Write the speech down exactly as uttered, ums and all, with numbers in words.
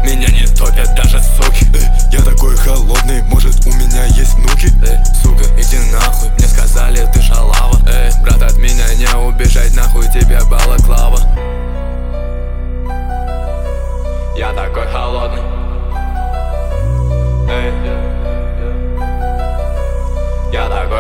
меня не топят даже суки. Эй, я такой холодный, может у меня есть внуки? Эй, сука, иди нахуй, мне сказали ты шалава. Эй, брат, от меня не убежать, нахуй тебе балаклава. Я такой холодный. Эй, я такой